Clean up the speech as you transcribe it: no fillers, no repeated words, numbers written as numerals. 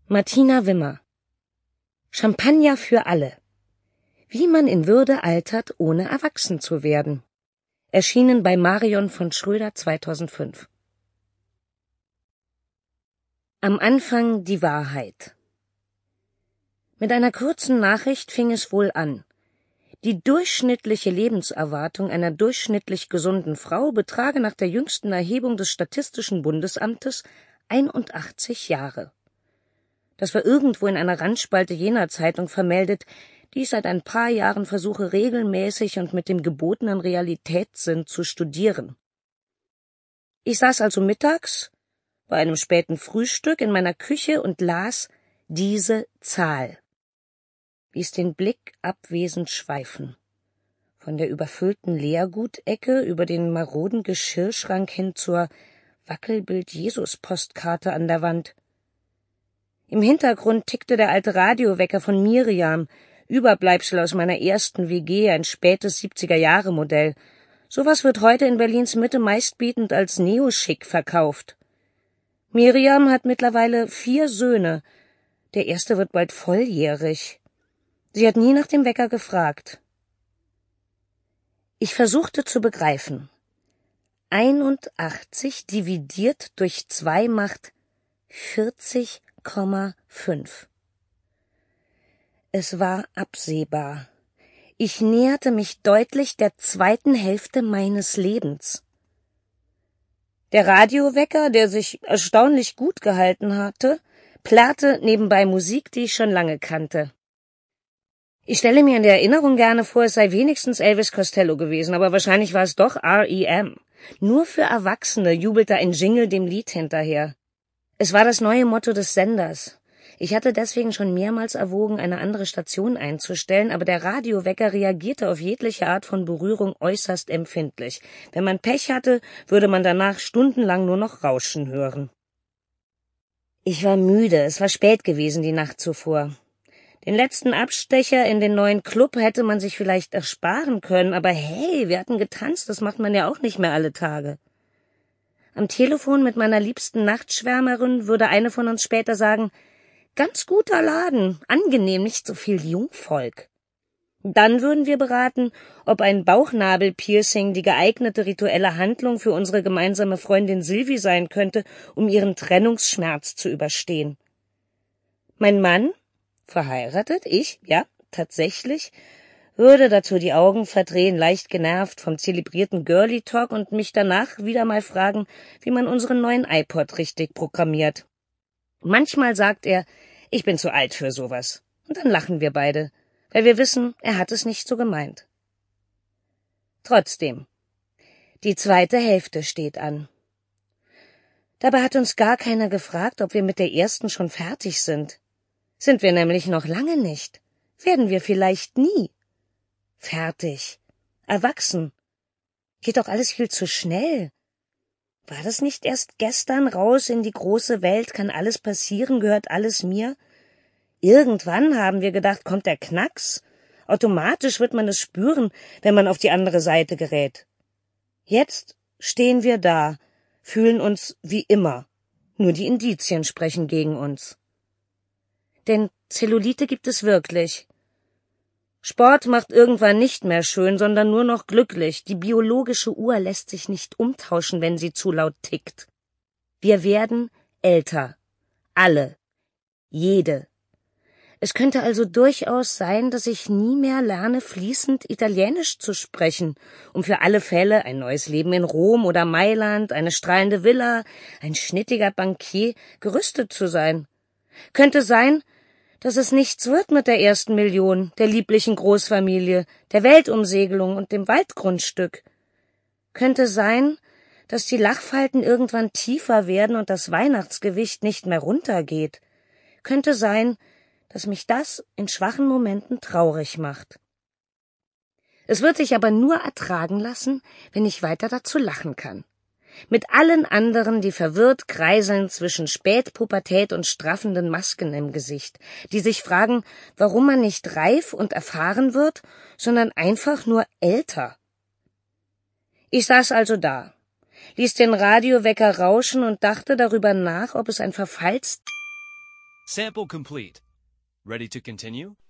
Martina Wimmer. Champagner für alle. Wie man in Würde altert, ohne erwachsen zu werden. Erschienen bei Marion von Schröder 2005. Am Anfang die Wahrheit. Mit einer kurzen Nachricht fing es wohl an. Die durchschnittliche Lebenserwartung einer durchschnittlich gesunden Frau betrage nach der jüngsten Erhebung des Statistischen Bundesamtes 81 Jahre. Das war irgendwo in einer Randspalte jener Zeitung vermeldet, die seit ein paar Jahren versuche, regelmäßig und mit dem gebotenen Realitätssinn zu studieren. Ich saß also mittags bei einem späten Frühstück in meiner Küche und las diese Zahl, ließ den Blick abwesend schweifen. Von der überfüllten Leergutecke über den maroden Geschirrschrank hin zur Wackelbild-Jesus-Postkarte an der Wand. Im Hintergrund tickte der alte Radiowecker von Miriam, Überbleibsel aus meiner ersten WG, ein spätes 70er-Jahre-Modell. Sowas wird heute in Berlins Mitte meistbietend als Neoschick verkauft. Miriam hat mittlerweile 4 Söhne. Der erste wird bald volljährig. Sie hat nie nach dem Wecker gefragt. Ich versuchte zu begreifen. 81 dividiert durch 2 macht 40,5. Es war absehbar. Ich näherte mich deutlich der zweiten Hälfte meines Lebens. Der Radiowecker, der sich erstaunlich gut gehalten hatte, plärrte nebenbei Musik, die ich schon lange kannte. Ich stelle mir in der Erinnerung gerne vor, es sei wenigstens Elvis Costello gewesen, aber wahrscheinlich war es doch R.E.M. Nur für Erwachsene jubelte ein Jingle dem Lied hinterher. Es war das neue Motto des Senders. Ich hatte deswegen schon mehrmals erwogen, eine andere Station einzustellen, aber der Radiowecker reagierte auf jegliche Art von Berührung äußerst empfindlich. Wenn man Pech hatte, würde man danach stundenlang nur noch Rauschen hören. Ich war müde, es war spät gewesen die Nacht zuvor. Den letzten Abstecher in den neuen Club hätte man sich vielleicht ersparen können, aber hey, wir hatten getanzt, das macht man ja auch nicht mehr alle Tage. Am Telefon mit meiner liebsten Nachtschwärmerin würde eine von uns später sagen, ganz guter Laden, angenehm, nicht so viel Jungvolk. Dann würden wir beraten, ob ein Bauchnabelpiercing die geeignete rituelle Handlung für unsere gemeinsame Freundin Silvi sein könnte, um ihren Trennungsschmerz zu überstehen. Mein Mann, verheiratet, ich, ja, tatsächlich, würde dazu die Augen verdrehen, leicht genervt vom zelebrierten Girly Talk und mich danach wieder mal fragen, wie man unseren neuen iPod richtig programmiert. Manchmal sagt er, ich bin zu alt für sowas. Und dann lachen wir beide, weil wir wissen, er hat es nicht so gemeint. Trotzdem, die zweite Hälfte steht an. Dabei hat uns gar keiner gefragt, ob wir mit der ersten schon fertig sind. Sind wir nämlich noch lange nicht. Werden wir vielleicht nie. Fertig. Erwachsen. Geht doch alles viel zu schnell. War das nicht erst gestern raus in die große Welt, kann alles passieren, gehört alles mir? Irgendwann haben wir gedacht, kommt der Knacks. Automatisch wird man es spüren, wenn man auf die andere Seite gerät. Jetzt stehen wir da, fühlen uns wie immer. Nur die Indizien sprechen gegen uns. Denn Zellulite gibt es wirklich. Sport macht irgendwann nicht mehr schön, sondern nur noch glücklich. Die biologische Uhr lässt sich nicht umtauschen, wenn sie zu laut tickt. Wir werden älter. Alle. Jede. Es könnte also durchaus sein, dass ich nie mehr lerne, fließend Italienisch zu sprechen, um für alle Fälle ein neues Leben in Rom oder Mailand, eine strahlende Villa, ein schnittiger Bankier gerüstet zu sein. Könnte sein, dass es nichts wird mit der ersten Million, der lieblichen Großfamilie, der Weltumsegelung und dem Waldgrundstück. Könnte sein, dass die Lachfalten irgendwann tiefer werden und das Weihnachtsgewicht nicht mehr runtergeht. Könnte sein, dass mich das in schwachen Momenten traurig macht. Es wird sich aber nur ertragen lassen, wenn ich weiter dazu lachen kann. Mit allen anderen, die verwirrt kreiseln zwischen Spätpubertät und straffenden Masken im Gesicht, die sich fragen, warum man nicht reif und erfahren wird, sondern einfach nur älter. Ich saß also da, ließ den Radiowecker rauschen und dachte darüber nach, ob es ein Sample complete. Ready to continue?